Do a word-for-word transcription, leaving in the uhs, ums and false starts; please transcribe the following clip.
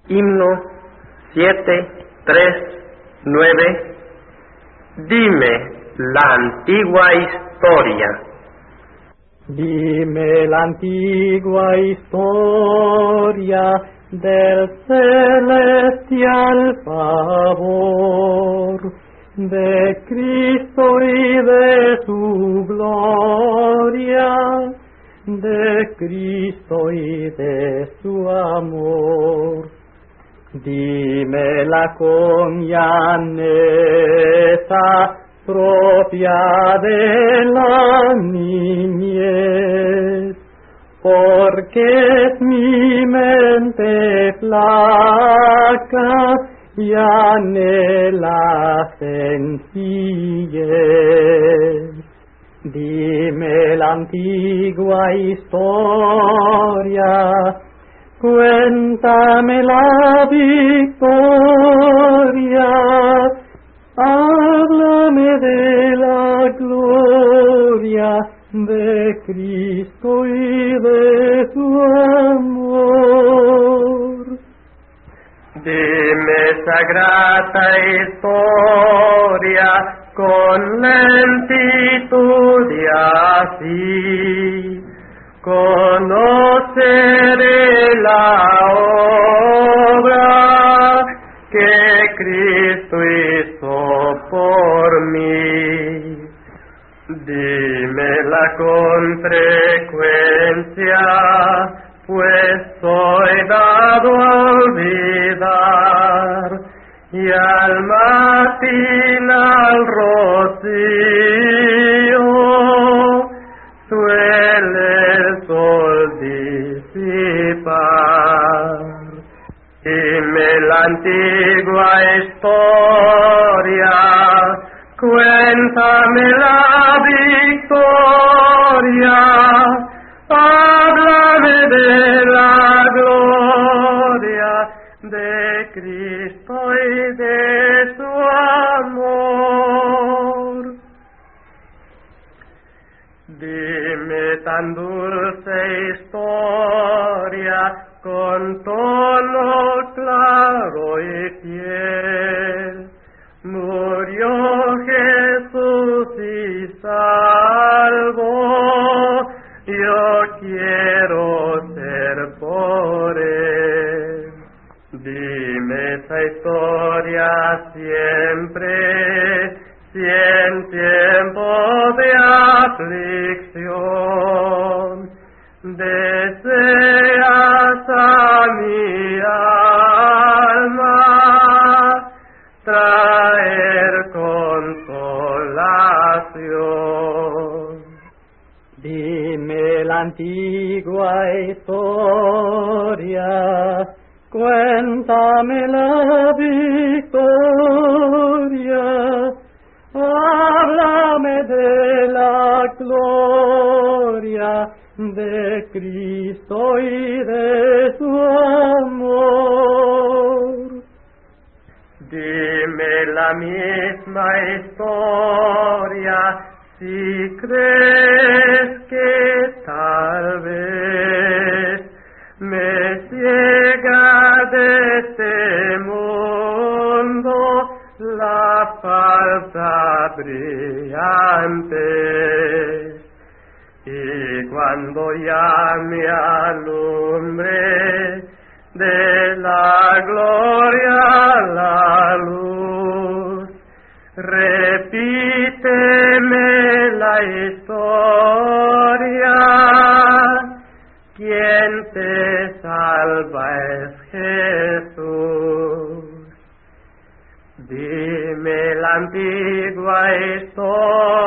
Himno siete, tres, nueve. Dime la antigua historia. Dime la antigua historia del celestial favor, de Cristo y de su gloria, de Cristo y de su amor. Dímela con llaneza propia de la niñez, porque es mi mente flaca y anhela sencillez. Dime la antigua historia, cuéntame la victoria, háblame de la gloria de Cristo y de su amor. Dime sagrada historia con lentitud y así conoceré la obra que Cristo hizo por mí. Dímela con frecuencia, pues soy dado a olvidar, y al matinal rocío suele el sol disipar. Dime la antigua historia, cuéntame la victoria, háblame de la gloria de Cristo y de su amor. Dime tan dulce historia con tono claro y fiel. Murió Jesús y salvó, yo quiero ser por él. Dime esa historia siempre, si en tiempo de aflicción deseas a mi alma traer consolación. Dime la antigua historia, cuéntame la victoria, háblame de la gloria de Cristo y de su amor. Dime la misma historia, si crees que tal vez me ciega de este mundo la falsa brillante, y cuando ya me alumbre de la gloria la luz, repíteme la historia, quien te salva es Jesús. Dime la antigua historia,